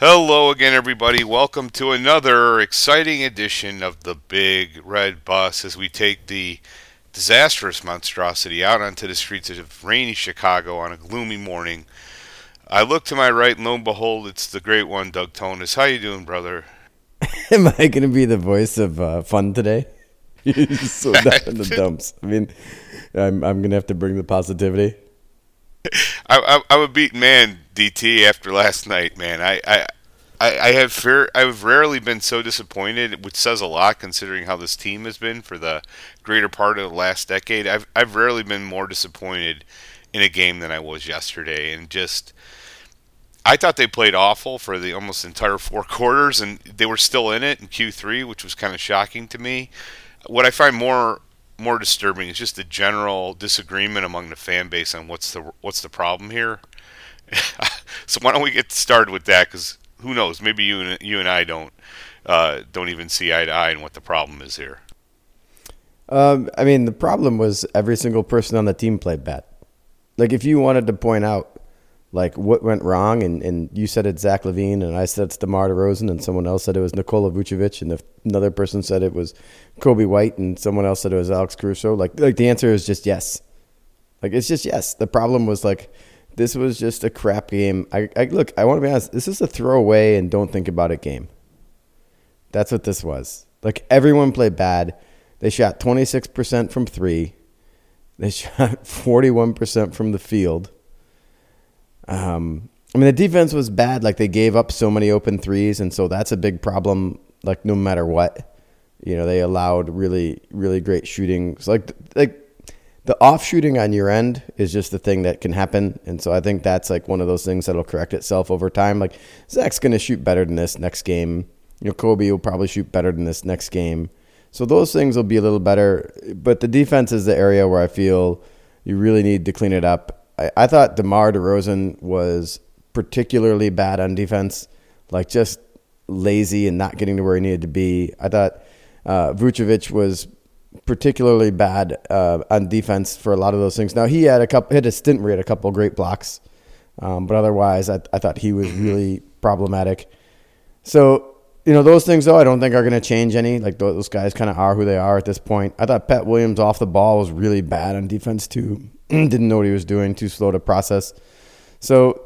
Hello again, everybody. Welcome to another exciting edition of the Big Red Bus as we take the disastrous monstrosity out onto the streets of rainy Chicago on a gloomy morning. I look to my right, and lo and behold, it's the great one, Doug Tonis. How you doing, brother? Am I going to be the voice of fun today? He's so down in the dumps. I mean, I'm going to have to bring the positivity. I'm a beaten man, DT, after last night, man. I've rarely been so disappointed, which says a lot considering how this team has been for the greater part of the last decade. I've rarely been more disappointed in a game than I was yesterday, and just I thought they played awful for the almost entire four quarters, and they were still in it in Q3, which was kind of shocking to me. What I find more disturbing is just the general disagreement among the fan base on what's the problem here. So why don't we get started with that? Because who knows? Maybe you and I don't even see eye to eye on what the problem is here. I mean, the problem was every single person on the team played bad. Like, if you wanted to point out, like, what went wrong, and you said it's Zach LaVine, and I said it's DeMar DeRozan, and someone else said it was Nikola Vucevic, and if another person said it was Kobe White, and someone else said it was Alex Caruso, like the answer is just yes. Like, it's just yes. The problem was, like, this was just a crap game. Look, I want to be honest. This is a throwaway and don't think about it game. That's what this was. Like, everyone played bad. They shot 26% from three. They shot 41% from the field. I mean, the defense was bad. Like, they gave up so many open threes, and so that's a big problem. Like, no matter what, they allowed really, really great shooting. So like the off shooting on your end is just the thing that can happen, and so I think that's like one of those things that'll correct itself over time. Like, Zach's going to shoot better than this next game. Kobe will probably shoot better than this next game. So those things will be a little better. But the defense is the area where I feel you really need to clean it up. I thought DeMar DeRozan was particularly bad on defense, like just lazy and not getting to where he needed to be. I thought Vucevic was particularly bad on defense for a lot of those things. Now, he had a stint where he had a couple of great blocks, but otherwise I thought he was really problematic. So, those things, though, I don't think are going to change any. Like, those guys kind of are who they are at this point. I thought Pat Williams off the ball was really bad on defense, too. Didn't know what he was doing, too slow to process. So,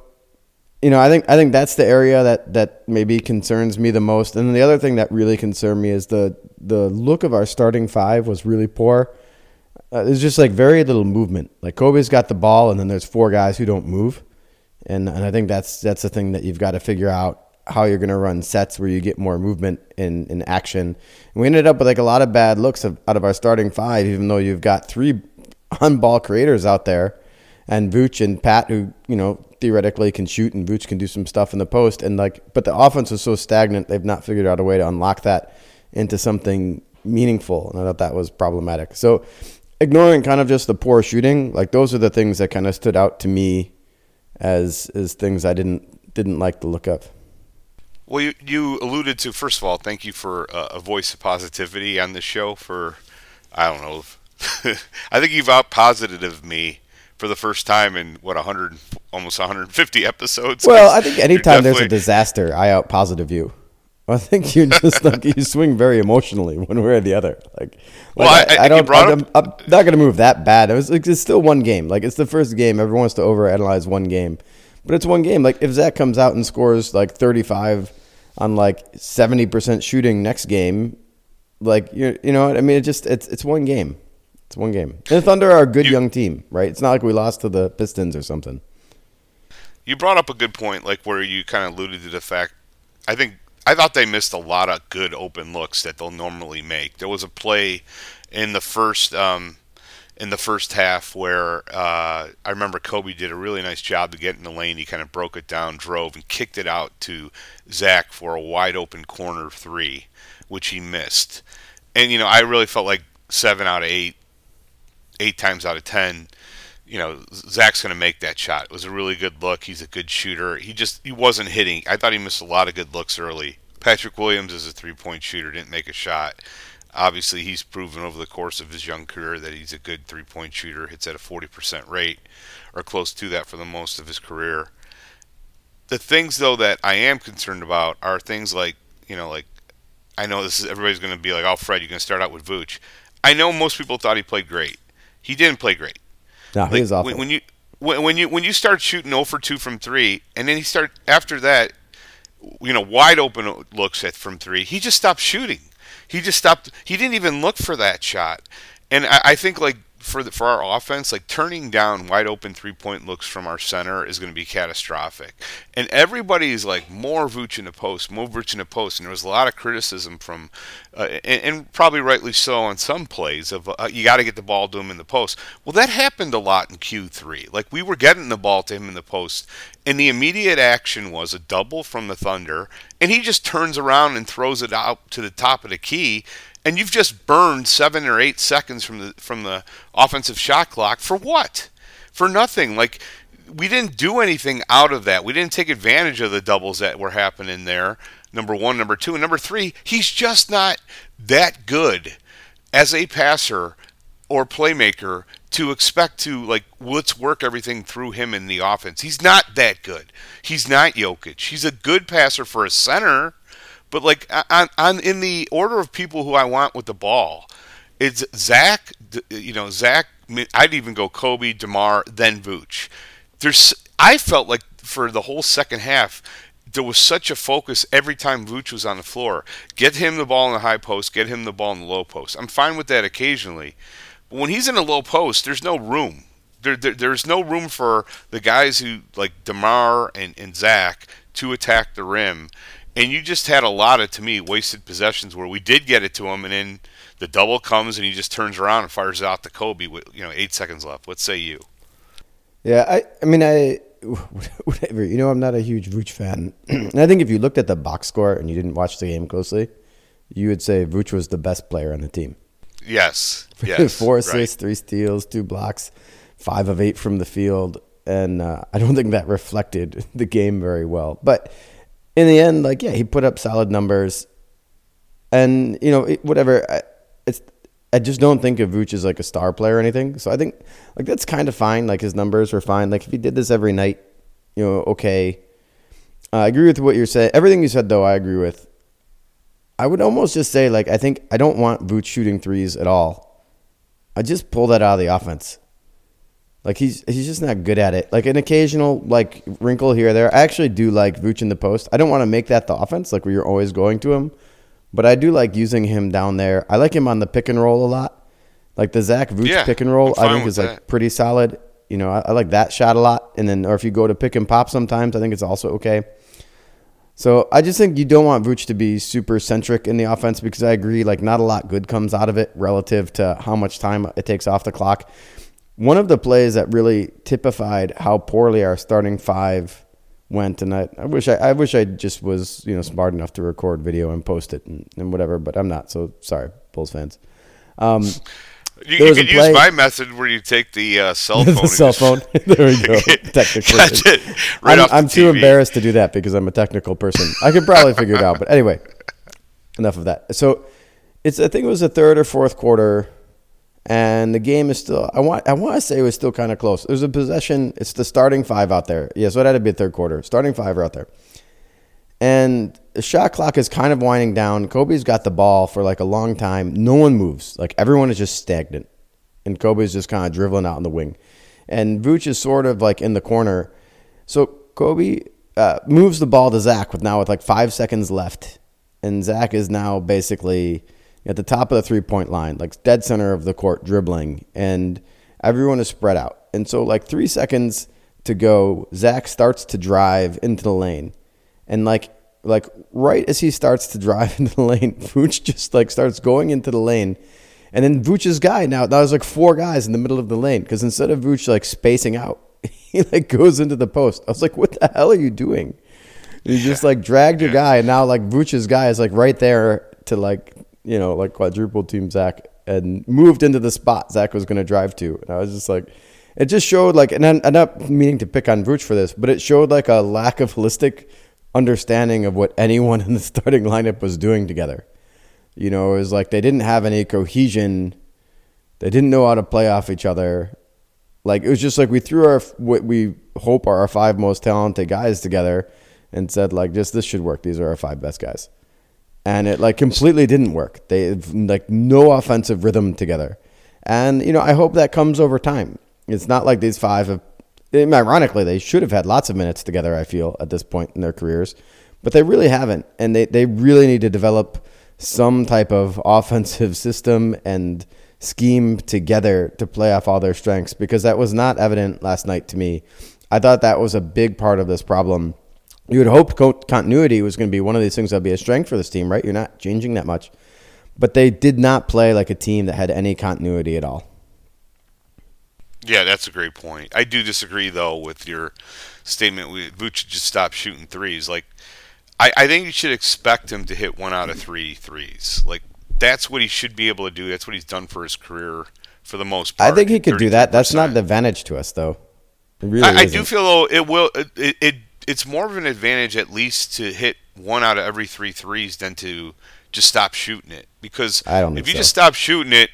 I think that's the area that maybe concerns me the most. And then the other thing that really concerned me is the look of our starting five was really poor. There's just, like, very little movement. Like, Kobe's got the ball, and then there's four guys who don't move. And I think that's the thing that you've got to figure out, how you're going to run sets where you get more movement in action. And we ended up with like a lot of bad looks out of our starting five, even though you've got three on-ball creators out there, and Vooch and Pat, who theoretically can shoot, and Vooch can do some stuff in the post. And but the offense was so stagnant, they've not figured out a way to unlock that into something meaningful, and I thought that was problematic. So ignoring kind of just the poor shooting, like those are the things that kind of stood out to me as things I didn't like the look of. Well, you alluded to, first of all, thank you for a voice of positivity on this show for, I don't know, I think you've out positive me for the first time in, 100, almost 150 episodes. Well, I think You're anytime there's a definitely, disaster, I out positive you. I think you just like you swing very emotionally one way or the other. well, I you don't. brought up, I'm not going to move that bad. It's still one game. Like, it's the first game. Everyone wants to overanalyze one game, but it's one game. Like, if Zach comes out and scores like 35 on like 70% shooting next game, like you know what I mean. It's one game. It's one game. And the Thunder are a good you, young team, right? It's not like we lost to the Pistons or something. you brought up a good point, like where you kind of alluded to the fact, I think, I thought they missed a lot of good open looks that they'll normally make. There was a play in the first half where I remember Kobe did a really nice job to get in the lane. He kind of broke it down, drove, and kicked it out to Zach for a wide open corner three, which he missed. And I really felt like 7 out of 8, 8 times out of 10, Zach's going to make that shot. It was a really good look. He's a good shooter. He wasn't hitting. I thought he missed a lot of good looks early. Patrick Williams is a 3-point shooter, didn't make a shot. Obviously, he's proven over the course of his young career that he's a good 3-point shooter. Hits at a 40% rate, or close to that for the most of his career. the things though that I am concerned about are things like, like, I know this is everybody's going to be like, "Oh, Fred, you're going to start out with Vooch." I know most people thought he played great. He didn't play great. No, he Like was awful. when you start shooting 0 for 2 from 3, and then he start after that, wide open looks at from 3, he just stopped shooting. He just stopped. He didn't even look for that shot. And I think like for our offense, like turning down wide open 3-point looks from our center is going to be catastrophic. And everybody's like more Vooch in the post, more Vooch in the post, and there was a lot of criticism from, and probably rightly so on some plays of you got to get the ball to him in the post. Well, that happened a lot in Q3. Like we were getting the ball to him in the post, and the immediate action was a double from the Thunder, and he just turns around and throws it out to the top of the key, and you've just burned 7 or 8 seconds from the offensive shot clock for what? For nothing. Like we didn't do anything out of that. We didn't take advantage of the doubles that were happening there. Number 1, number 2, and number 3. He's just not that good as a passer or playmaker to expect to like let's work everything through him in the offense. He's not that good. He's not Jokic. He's a good passer for a center. But like on in the order of people who I want with the ball, it's Zach. Zach. I'd even go Kobe, DeMar, then Vooch. I felt like for the whole second half, there was such a focus every time Vooch was on the floor. Get him the ball in the high post. Get him the ball in the low post. I'm fine with that occasionally, but when he's in the low post, there's no room. There's no room for the guys who like DeMar and Zach to attack the rim. And you just had a lot of, to me, wasted possessions where we did get it to him, and then the double comes, and he just turns around and fires it out to Kobe with 8 seconds left. What say you? Yeah, I mean, whatever. I'm not a huge Vooch fan. And I think if you looked at the box score and you didn't watch the game closely, you would say Vooch was the best player on the team. Yes. 4 assists, 3 steals, 2 blocks, 5 of 8 from the field. And I don't think that reflected the game very well. But in the end, like, yeah, he put up solid numbers. And, whatever. I just don't think of Vooch as like a star player or anything. So I think like that's kind of fine. Like his numbers were fine. Like if he did this every night, okay. I agree with what you're saying. Everything you said, though, I agree with. I would almost just say, like, I think I don't want Vooch shooting threes at all. I just pull that out of the offense. Like he's just not good at it. Like an occasional like wrinkle here or there. I actually do like Vooch in the post. I don't want to make that the offense, like where you're always going to him. But I do like using him down there. I like him on the pick and roll a lot. Like the Zach Vooch pick and roll, I think is like pretty solid. I like that shot a lot. And then, or if you go to pick and pop sometimes, I think it's also okay. So I just think you don't want Vooch to be super centric in the offense because I agree, like not a lot good comes out of it relative to how much time it takes off the clock. One of the plays that really typified how poorly our starting 5 went, and I wish I just was smart enough to record video and post it and whatever, but I'm not. So sorry, Bulls fans. You could use my method where you take the cell phone. The cell phone. There we go. Technically, I'm too embarrassed to do that because I'm a technical person. I could probably figure it out, but anyway, enough of that. So I think it was the third or fourth quarter. And the game is still, I want to say it was still kind of close. There's a possession. It's the starting 5 out there. Yeah, so it had to be a third quarter. Starting 5 are out there. And the shot clock is kind of winding down. Kobe's got the ball for like a long time. No one moves. Like everyone is just stagnant. And Kobe's just kind of dribbling out in the wing. And Vooch is sort of like in the corner. So Kobe moves the ball to Zach with like 5 seconds left. And Zach is now basically at the top of the 3-point line, like dead center of the court, dribbling, and everyone is spread out. And so like 3 seconds to go, Zach starts to drive into the lane. And like right as he starts to drive into the lane, Vooch just like starts going into the lane. And then Vooch's guy, now there's like 4 guys in the middle of the lane, because instead of Vooch like spacing out, he like goes into the post. I was like, what the hell are you doing? You just like dragged your guy, and now like Vooch's guy is like right there to like quadruple team Zach and moved into the spot Zach was going to drive to. And I was just like, it just showed like, and I'm not meaning to pick on Vooch for this, but it showed like a lack of holistic understanding of what anyone in the starting lineup was doing together. It was like they didn't have any cohesion. They didn't know how to play off each other. Like, it was just like we threw what we hope are our 5 most talented guys together and said, like, just this should work. These are our 5 best guys. And it, like, completely didn't work. They, like, no offensive rhythm together. And, I hope that comes over time. It's not like these 5 have, ironically, they should have had lots of minutes together, I feel, at this point in their careers. But they really haven't. And they really need to develop some type of offensive system and scheme together to play off all their strengths, because that was not evident last night to me. I thought that was a big part of this problem. You would hope continuity was going to be one of these things that would be a strength for this team, right? You're not changing that much. But they did not play like a team that had any continuity at all. Yeah, that's a great point. I do disagree, though, with your statement. Vooch just stopped shooting threes. Like, I think you should expect him to hit 1 out of 3 threes. Like, that's what he should be able to do. That's what he's done for his career for the most part. I think he could do that. That's not an advantage to us, though. It really I do feel, though, it will. It's more of an advantage, at least, to hit 1 out of every 3 threes than to just stop shooting it. Because if you just stop shooting it,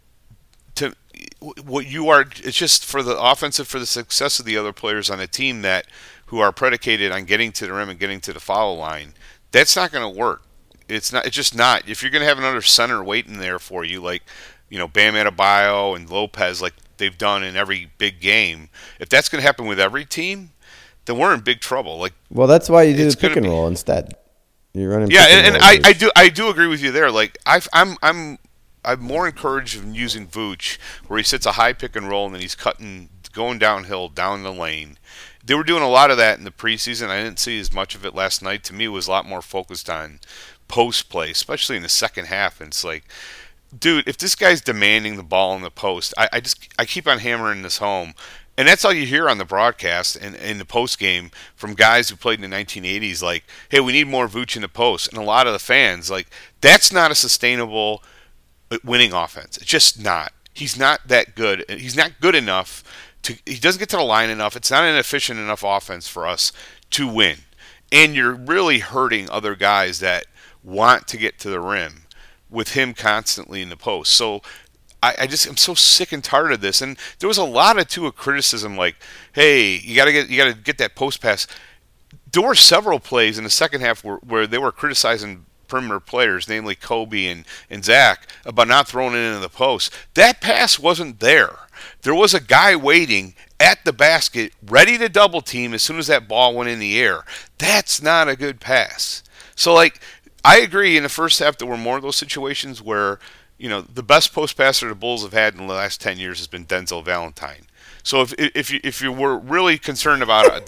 it's just for the offensive, for the success of the other players on a team who are predicated on getting to the rim and getting to the foul line. That's not going to work. It's just not. If you're going to have another center waiting there for you, like, Bam Adebayo and Lopez, like they've done in every big game, if that's going to happen with every team, then we're in big trouble. Like, well, that's why you do the pick and roll instead. You're running. Yeah, and I do agree with you there. Like, I'm more encouraged in using Vooch, where he sits a high pick and roll and then he's going downhill down the lane. They were doing a lot of that in the preseason. I didn't see as much of it last night. To me, it was a lot more focused on post play, especially in the second half. And it's like, dude, if this guy's demanding the ball in the post, I keep on hammering this home. And that's all you hear on the broadcast and in the post game from guys who played in the 1980s, like, hey, we need more Vooch in the post. And a lot of the fans, like, that's not a sustainable winning offense. It's just not. He's not that good. He's not good enough. He doesn't get to the line enough. It's not an efficient enough offense for us to win. And you're really hurting other guys that want to get to the rim with him constantly in the post. So I'm so sick and tired of this. And there was a lot of criticism, like, hey, you gotta get that post pass. There were several plays in the second half where they were criticizing perimeter players, namely Kobe and Zach, about not throwing it into the post. That pass wasn't there. There was a guy waiting at the basket, ready to double team as soon as that ball went in the air. That's not a good pass. So, like, I agree in the first half there were more of those situations where, the best post passer the Bulls have had in the last 10 years has been Denzel Valentine. So if you were really concerned about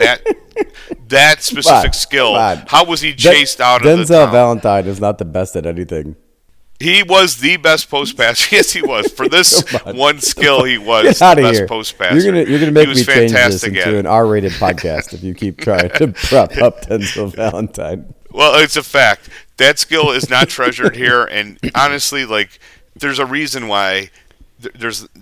that specific skill, how was he chased out of the Denzel Valentine is not the best at anything. He was the best post passer. Yes, he was. For this one skill, he was the best post passer. You're gonna make me change this into an R-rated podcast if you keep trying to prop up Denzel Valentine. Well, it's a fact. That skill is not treasured here, and honestly, like, there's a reason why most of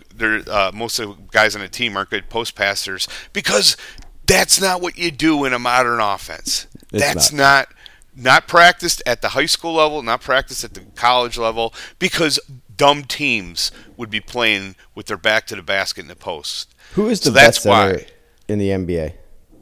the guys on the team aren't good post passers, because that's not what you do in a modern offense. That's not practiced at the high school level, not practiced at the college level, because dumb teams would be playing with their back to the basket in the post. Who is the best center in the NBA?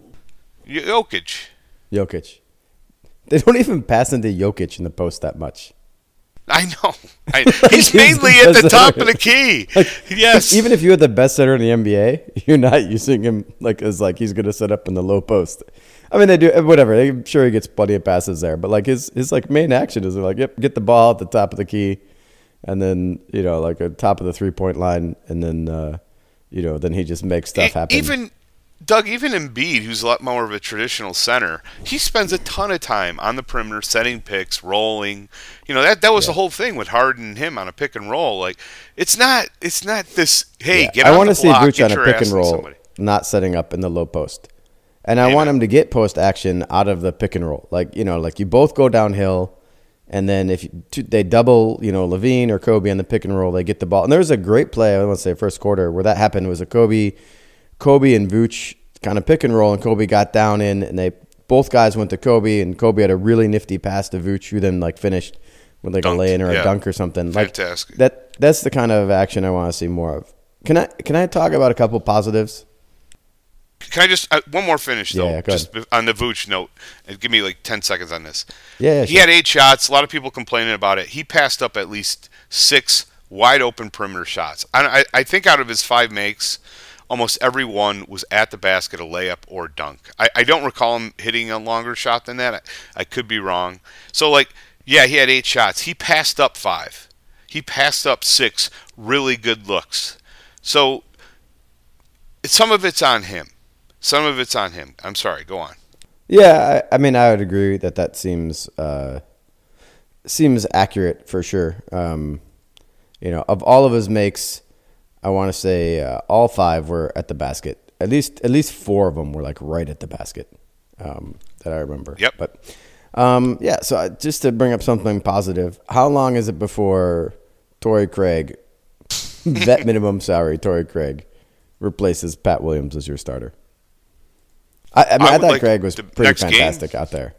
Jokic. They don't even pass into Jokic in the post that much. I know. He's mainly at the top of the key. Yes. Even if you had the best center in the NBA, you're not using him as he's going to set up in the low post. I mean, they do whatever. I'm sure he gets plenty of passes there, but his main action is get the ball at the top of the key, and then a top of the 3-point line, and then then he just makes stuff happen. Even Embiid, who's a lot more of a traditional center, he spends a ton of time on the perimeter, setting picks, rolling. That was the whole thing with Harden and him on a pick and roll. Like, it's not this. Hey, get on the block. I want to see Vooch on a pick and roll, not setting up in the low post, and I want him to get post action out of the pick and roll. You both go downhill, and then if they double, Levine or Kobe on the pick and roll, they get the ball. And there was a great play, I want to say first quarter, where that happened. It was a Kobe and Vooch kind of pick and roll, and Kobe got down in, and both guys went to Kobe, and Kobe had a really nifty pass to Vooch, who then finished with a lay-in or a dunk or something. Fantastic. That's the kind of action I want to see more of. Can I talk about a couple positives? Can I just one more finish though? Yeah, go just on the Vooch note, and give me like 10 seconds on this. Yeah, He sure. had 8 shots. A lot of people complaining about it. He passed up at least 6 wide open perimeter shots. I think out of his 5 makes, almost every one was at the basket, a layup or dunk. I don't recall him hitting a longer shot than that. I could be wrong. So like, yeah, he had 8 shots. He passed up 5. He passed up 6 really good looks. So some of it's on him. Some of it's on him. I'm sorry. Go on. Yeah, I mean, I would agree that seems accurate for sure. Of all of his makes, I want to say all 5 were at the basket. At least 4 of them were like right at the basket that I remember. Yep. But yeah. So just to bring up something positive, how long is it before Torrey Craig, vet minimum salary Torrey Craig, replaces Pat Williams as your starter? I thought like Craig was pretty fantastic out there.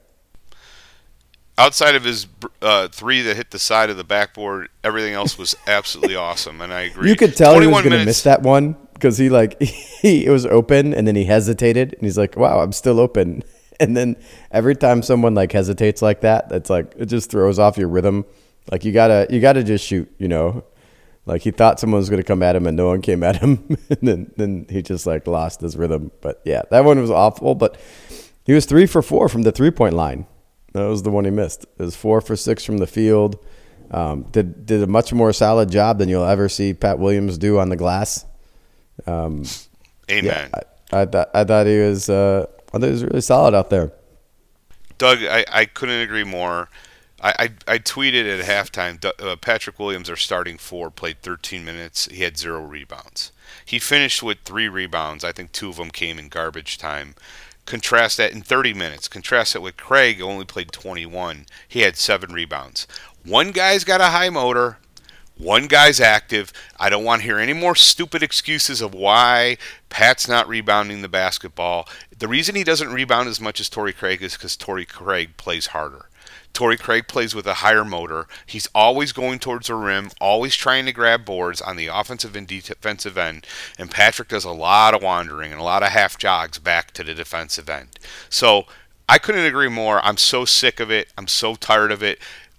Outside of his 3 that hit the side of the backboard, everything else was absolutely awesome, and I agree. You could tell he was 21 going to minutes. miss that one because it was open and then he hesitated and he's like, "Wow, I'm still open." And then every time someone like hesitates like that, it's like it just throws off your rhythm. Like you gotta just shoot, Like he thought someone was going to come at him and no one came at him, and then he just like lost his rhythm. But yeah, that one was awful. But he was 3 for 4 from the 3-point line. That was the one he missed. It was 4 for 6 from the field. Did a much more solid job than you'll ever see Pat Williams do on the glass. Amen. Yeah, I thought he was really solid out there. Doug, I couldn't agree more. I tweeted at halftime, Patrick Williams, our starting 4, played 13 minutes. He had 0 rebounds. He finished with 3 rebounds. I think 2 of them came in garbage time. Contrast that in 30 minutes. Contrast it with Craig, who only played 21. He had 7 rebounds. One guy's got a high motor. One guy's active. I don't want to hear any more stupid excuses of why Pat's not rebounding the basketball. The reason he doesn't rebound as much as Torrey Craig is because Torrey Craig plays harder. Torrey Craig plays with a higher motor. He's always going towards the rim, always trying to grab boards on the offensive and defensive end. And Patrick does a lot of wandering and a lot of half jogs back to the defensive end. So I couldn't agree more. I'm so sick of it. I'm so tired of it.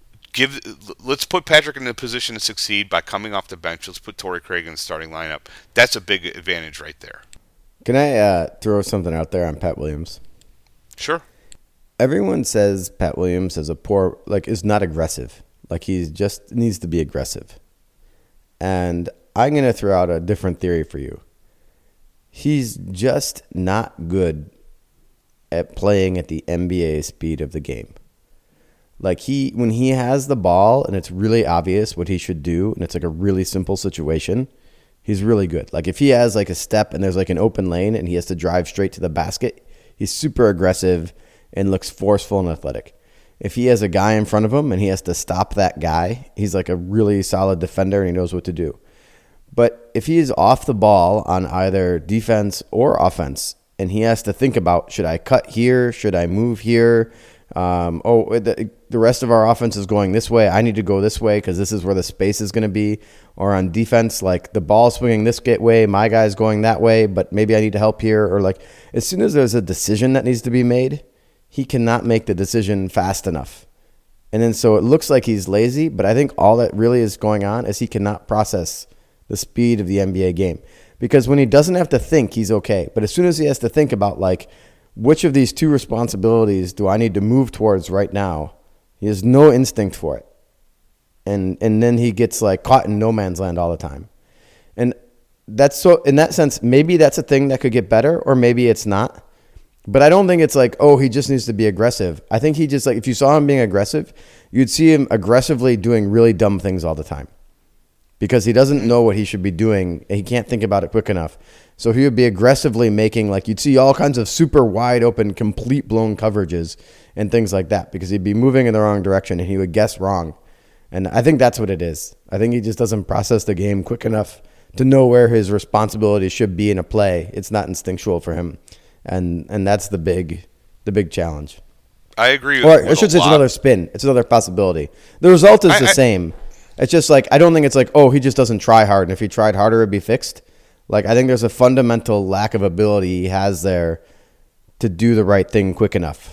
Let's put Patrick in a position to succeed by coming off the bench. Let's put Torrey Craig in the starting lineup. That's a big advantage right there. Can I throw something out there on Pat Williams? Sure. Everyone says Pat Williams is not aggressive. Like he just needs to be aggressive. And I'm going to throw out a different theory for you. He's just not good at playing at the NBA speed of the game. Like when he has the ball and it's really obvious what he should do and it's like a really simple situation, he's really good. Like if he has like a step and there's like an open lane and he has to drive straight to the basket, he's super aggressive and looks forceful and athletic. If he has a guy in front of him and he has to stop that guy, he's like a really solid defender and he knows what to do. But if he is off the ball on either defense or offense and he has to think about, should I cut here? Should I move here? The rest of our offense is going this way. I need to go this way because this is where the space is going to be. Or on defense, like the ball swinging this way, my guy's going that way, but maybe I need to help here. Or like as soon as there's a decision that needs to be made, he cannot make the decision fast enough. And then so it looks like he's lazy, but I think all that really is going on is he cannot process the speed of the NBA game. Because when he doesn't have to think, he's okay. But as soon as he has to think about like, which of these 2 responsibilities do I need to move towards right now, he has no instinct for it. And then he gets like caught in no man's land all the time. And that's so in that sense, maybe that's a thing that could get better or maybe it's not. But I don't think it's like, oh, he just needs to be aggressive. I think he just like, if you saw him being aggressive, you'd see him aggressively doing really dumb things all the time because he doesn't know what he should be doing. And he can't think about it quick enough. So he would be aggressively making, like you'd see all kinds of super wide open, complete blown coverages and things like that because he'd be moving in the wrong direction and he would guess wrong. And I think that's what it is. I think he just doesn't process the game quick enough to know where his responsibility should be in a play. It's not instinctual for him. And that's the big challenge. I agree. Or I should say it's another spin. It's another possibility. The result is the same. It's just like I don't think it's like, oh, he just doesn't try hard, and if he tried harder, it'd be fixed. Like, I think there's a fundamental lack of ability he has there to do the right thing quick enough.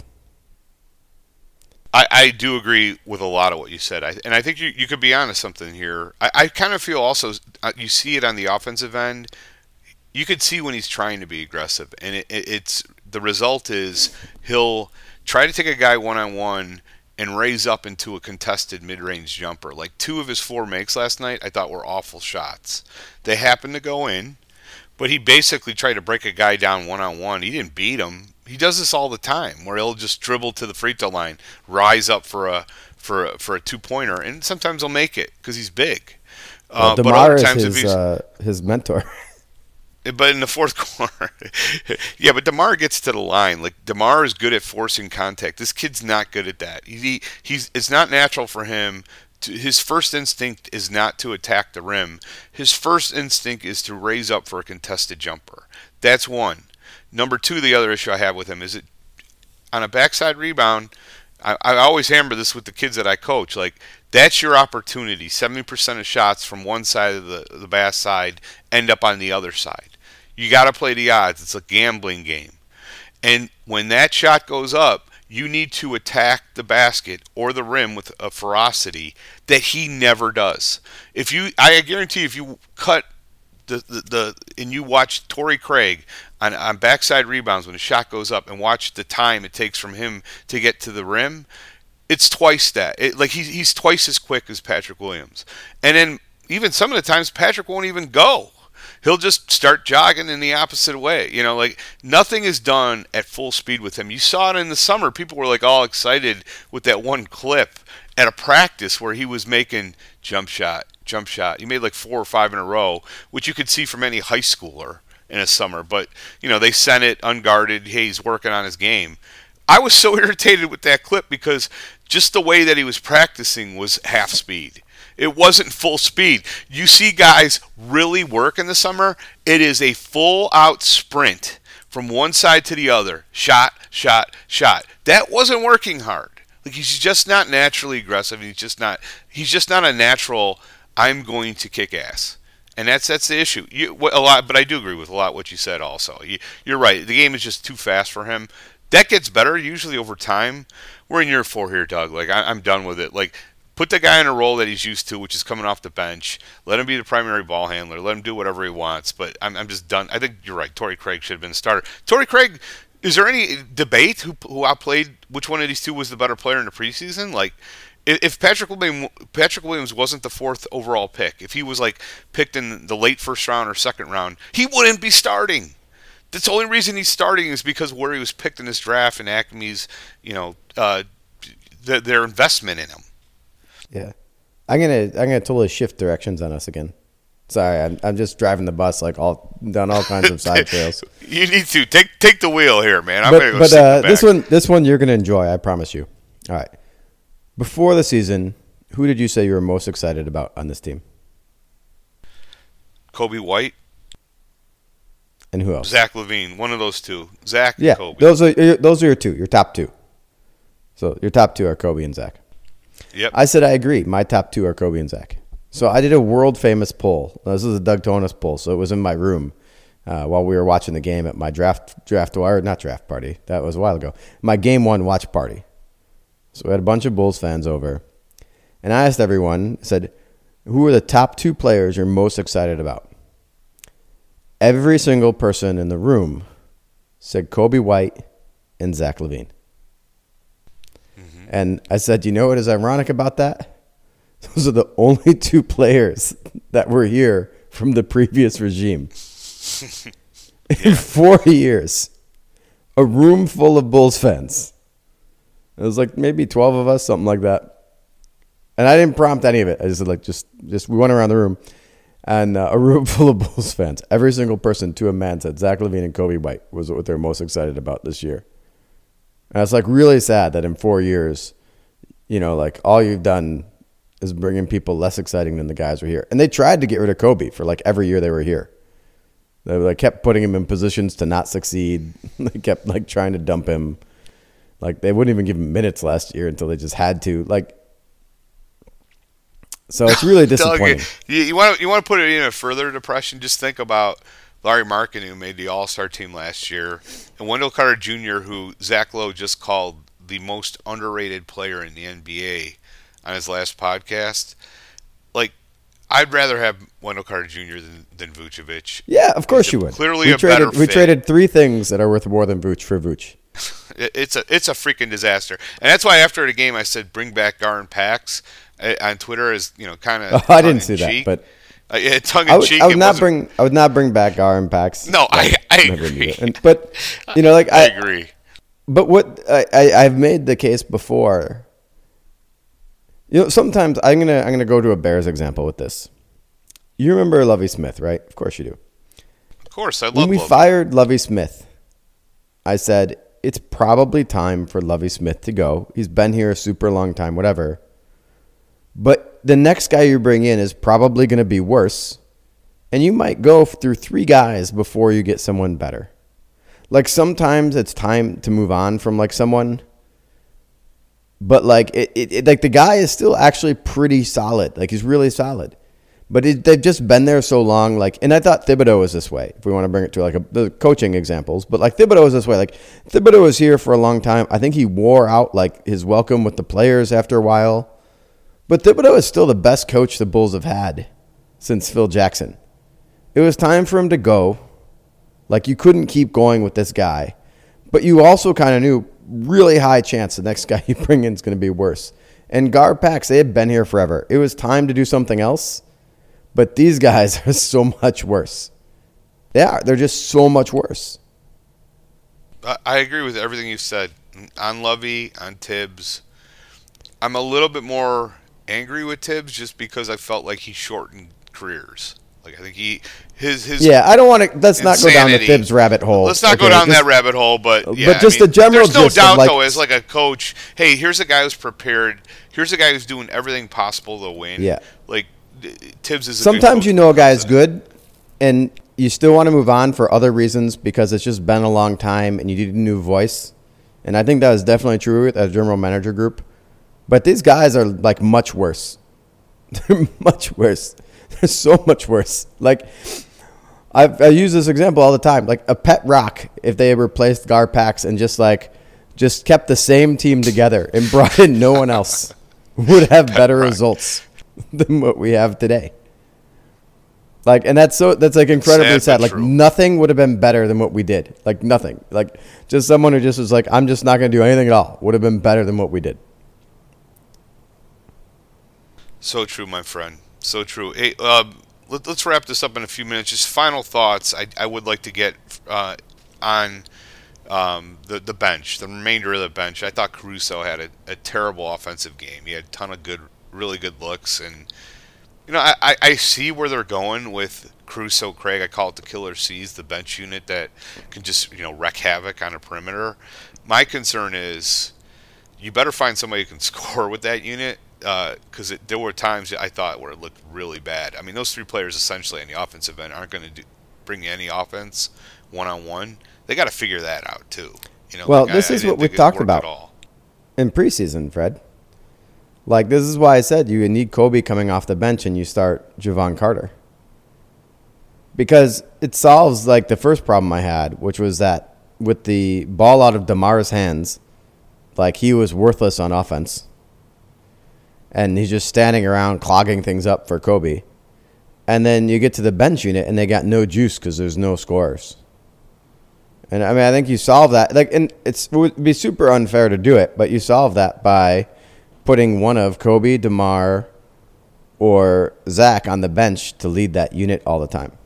I do agree with a lot of what you said. And I think you could be onto something here. I kind of feel also, you see it on the offensive end. You could see when he's trying to be aggressive. And it's the result is he'll try to take a guy one-on-one and raise up into a contested mid-range jumper. Like 2 of his 4 makes last night I thought were awful shots. They happened to go in, but he basically tried to break a guy down one-on-one. He didn't beat him. He does this all the time, where he'll just dribble to the free throw line, rise up for a 2-pointer, and sometimes he'll make it because he's big. Well, But DeMar other times, is his mentor. but in the fourth quarter, yeah. But DeMar gets to the line. Like DeMar is good at forcing contact. This kid's not good at that. He's it's not natural for him. His first instinct is not to attack the rim. His first instinct is to raise up for a contested jumper. That's one. Number 2, the other issue I have with him is on a backside rebound. I always hammer this with the kids that I coach. Like, that's your opportunity. 70% of shots from one side of the bass side end up on the other side. You got to play the odds. It's a gambling game. And when that shot goes up, you need to attack the basket or the rim with a ferocity that he never does. I guarantee if you cut and you watch Torrey Craig on backside rebounds when a shot goes up and watch the time it takes from him to get to the rim, it's twice that. He's twice as quick as Patrick Williams. And then even some of the times Patrick won't even go. He'll just start jogging in the opposite way. Nothing is done at full speed with him. You saw it in the summer. People were like all excited with that one clip at a practice where he was making jump shot. He made like 4 or 5 in a row, which you could see from any high schooler in a summer. But, they sent it unguarded. Hey, he's working on his game. I was so irritated with that clip because just the way that he was practicing was half speed. It wasn't full speed. You see guys really work in the summer. It is a full-out sprint from one side to the other. Shot, shot, shot. That wasn't working hard. Like, he's just not naturally aggressive. He's just not a natural, I'm going to kick ass. And that's the issue. But I do agree with a lot what you said also. You're right. The game is just too fast for him. That gets better usually over time. We're in year 4 here, Doug. Like, I'm done with it. Like, put the guy in a role that he's used to, which is coming off the bench. Let him be the primary ball handler. Let him do whatever he wants. But I'm just done. I think you're right. Torrey Craig should have been the starter. Torrey Craig, is there any debate who outplayed which one of these two was the better player in the preseason? Like, if Patrick Williams wasn't the 4th overall pick, if he was like picked in the late first round or second round, he wouldn't be starting. That's the only reason he's starting is because where he was picked in this draft and Acme's, their investment in him. Yeah, I'm gonna totally shift directions on us again. Sorry, I'm just driving the bus down all kinds of side trails. You need to take the wheel here, man. I'm gonna go sit in the back. This one you're gonna enjoy. I promise you. All right. Before the season, who did you say you were most excited about on this team? Coby White. And who else? Zach LaVine. One of those two. Zach yeah, and Coby. Those are your two. Your top 2. So your top 2 are Coby and Zach. Yep. I said I agree. My top 2 are Coby and Zach. So I did a world famous poll. This is a Doug Tonis poll, so it was in my room while we were watching the game at my draft party. That was a while ago. My game 1 watch party. So we had a bunch of Bulls fans over, and I asked everyone, said, who are the top 2 players you're most excited about? Every single person in the room said Coby White and Zach LaVine. Mm-hmm. And I said, you know what is ironic about that? Those are the only 2 players that were here from the previous regime. In 4 years, a room full of Bulls fans. It was like maybe 12 of us, something like that. And I didn't prompt any of it. I just said, just we went around the room, and a room full of Bulls fans. Every single person to a man said Zach LaVine and Coby White was what they're most excited about this year. And it's really sad that in 4 years, all you've done is bringing people less exciting than the guys who are here. And they tried to get rid of Coby for every year they were here. They kept putting him in positions to not succeed. They kept trying to dump him. They wouldn't even give him minutes last year until they just had to. So it's really disappointing. Doug, you want to put it in a further depression? Just think about Larry Markkanen made the All-Star team last year, and Wendell Carter Jr., who Zach Lowe just called the most underrated player in the NBA on his last podcast. Like, I'd rather have Wendell Carter Jr. than Vucevic. Yeah, of course you would. Clearly better fit. We traded 3 things that are worth more than Vooch for Vooch. It's a freaking disaster, and that's why after the game I said bring back Garden Pax on Twitter as kind of. Oh, I didn't see that, but tongue in cheek. I would not bring back Garden Pax. No, I agree. But like I agree. But what I've made the case before. Sometimes I'm gonna go to a Bears example with this. You remember Lovie Smith, right? Of course you do. Of course, I love. When we Lovie. fired Lovie Smith, I said it's probably time for Lovie Smith to go. He's been here a super long time, whatever. But the next guy you bring in is probably going to be worse, and you might go through 3 guys before you get someone better. Like sometimes it's time to move on from like someone. But like like the guy is still actually pretty solid. Like he's really solid. But they've just been there so long. Like, and I thought Thibodeau was this way. If we want to bring it to like the coaching examples, but like Thibodeau was this way. Like Thibodeau was here for a long time. I think he wore out like his welcome with the players after a while. But Thibodeau is still the best coach the Bulls have had since Phil Jackson. It was time for him to go. Like you couldn't keep going with this guy, but you also kind of knew really high chance the next guy you bring in is going to be worse. And Gar Pax, they had been here forever. It was time to do something else. But these guys are so much worse. They are. They're just so much worse. I agree with everything you said on Lovey, on Tibbs. I'm a little bit more angry with Tibbs just because I felt like he shortened careers. Like I think his yeah. I don't want to. Let's not go down the insanity. Tibbs rabbit hole. Let's not go down that rabbit hole. But yeah, but just the general. There's no gist doubt of like, though, as like a coach, hey, here's a guy who's prepared. Here's a guy who's doing everything possible to win. Yeah. Like Tibbs is. Sometimes you know a guy is good, and you still want to move on for other reasons because it's just been a long time and you need a new voice. And I think that was definitely true with a general manager group. But these guys are like much worse. They're much worse. They're so much worse. Like I use this example all the time. Like a pet rock, if they replaced Gar Pax and just kept the same team together and brought in no one else, would have better results than what we have today. Like, and that's like incredibly sad. Like true. Nothing would have been better than what we did. Like nothing. Like just someone who just was like, I'm just not going to do anything at all. Would have been better than what we did. So true, my friend. So true. Hey, let's wrap this up in a few minutes. Just final thoughts I would like to get on the bench, the remainder of the bench. I thought Caruso had a terrible offensive game. He had a ton of really good looks. And, I see where they're going with Caruso, Craig. I call it the Killer C's, the bench unit that can just, wreak havoc on a perimeter. My concern is you better find somebody who can score with that unit. Because there were times I thought where it looked really bad. I mean, those 3 players essentially on the offensive end aren't going to bring you any offense one-on-one. They got to figure that out too. Well, this is what we talked about in preseason, Fred. Like, this is why I said you need Kobe coming off the bench and you start Javon Carter. Because it solves, like, the first problem I had, which was that with the ball out of DeMar's hands, like, he was worthless on offense. And he's just standing around clogging things up for Kobe. And then you get to the bench unit, and they got no juice because there's no scorers. And, I mean, I think you solve that. Like, and it would be super unfair to do it, but you solve that by putting one of Kobe, DeMar, or Zach on the bench to lead that unit all the time.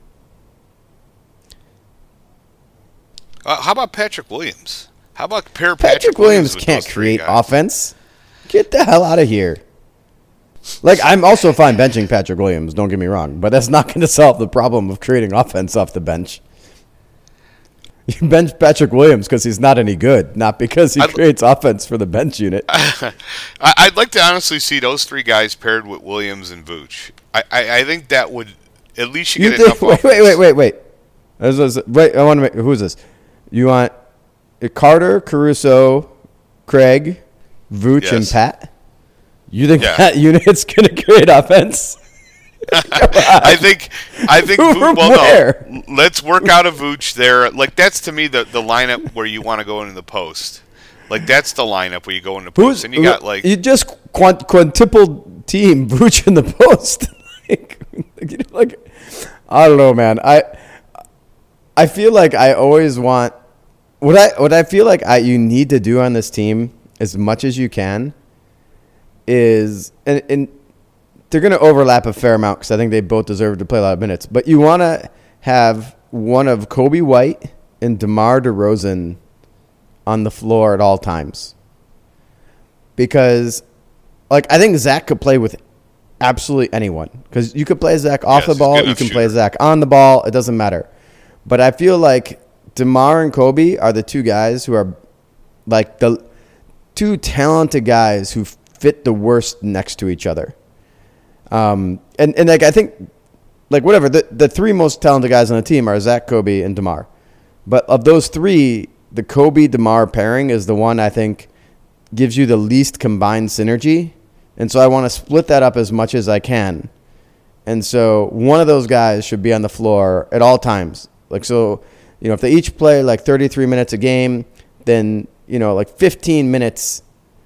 How about Patrick Williams? How about Patrick Williams can't create offense. Get the hell out of here. Like, I'm also fine benching Patrick Williams, don't get me wrong, but that's not going to solve the problem of creating offense off the bench. You bench Patrick Williams because he's not any good, not because he creates offense for the bench unit. I'd like to honestly see those 3 guys paired with Williams and Vooch. I think that would at least you get enough offense. Wait. Wait, I want to make, who's this? You want Carter, Caruso, Craig, Vooch, and Pat? You think that unit's going to create offense? I think From well, where? no. Let's work out a Vooch there. Like that's to me the lineup where you want to go into the post. Like that's the lineup where you go into post, and you got like you just quintupled team Vooch in the post. like I don't know, man. I feel like I always want what I feel like you need to do on this team as much as you can is and they're going to overlap a fair amount because I think they both deserve to play a lot of minutes. But you want to have one of Kobe White and DeMar DeRozan on the floor at all times. Because, like, I think Zach could play with absolutely anyone. Because you could play Zach off the ball, you can play Zach on the ball. It doesn't matter. But I feel like DeMar and Kobe are the two guys who are, like, the two talented guys who fit the worst next to each other. And like I think, like whatever, the three most talented guys on the team are Zach, Kobe, and DeMar. But of those three, the Kobe-DeMar pairing is the one I think gives you the least combined synergy. And so I want to split that up as much as I can. And so one of those guys should be on the floor at all times. Like, so, you know, if they each play like 33 minutes a game, then, you know, like 15 minutes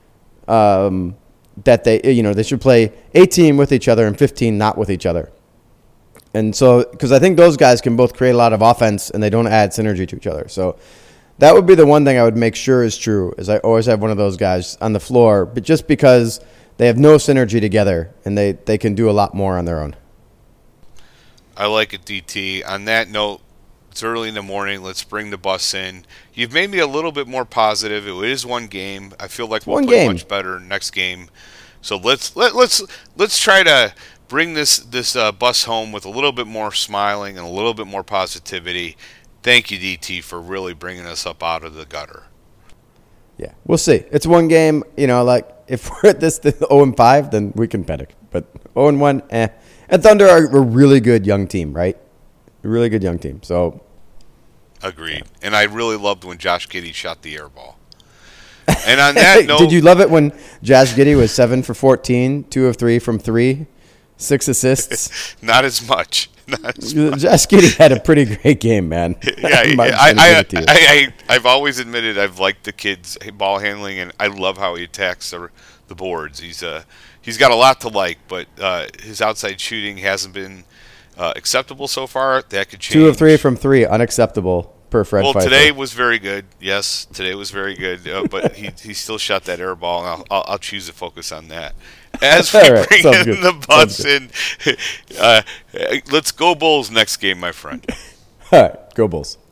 that they should play 18 with each other and 15 not with each other. And so, because I think those guys can both create a lot of offense and they don't add synergy to each other. So that would be the one thing I would make sure is true, is I always have one of those guys on the floor, but just because they have no synergy together and they can do a lot more on their own. I like it, DT. On that note, it's early in the morning. Let's bring the bus in. You've made me a little bit more positive. It is one game. I feel like we'll play much better next game. So let's try to bring this bus home with a little bit more smiling and a little bit more positivity. Thank you, DT, for really bringing us up out of the gutter. Yeah, we'll see. It's one game. You know, like if we're at this 0-5, then we can panic. But 0-1, eh. And Thunder are a really good young team, right? A really good young team. So. Agreed. Yeah. And I really loved when Josh Giddey shot the air ball. And on that note, did you love it when Josh Giddey was 7 for 14, 2 of 3 from 3, 6 assists? Not as much. Josh Giddey had a pretty great game, man. Yeah, I've always admitted I've liked the kid's ball handling, and I love how he attacks the boards. He's got a lot to like, but his outside shooting hasn't been acceptable so far. That could change. 2 of 3 from 3, unacceptable. Well, today was very good. Yes, today was very good. But he still shot that air ball, and I'll choose to focus on that. As we bring in the bus in, let's go Bulls next game, my friend. All right, go Bulls.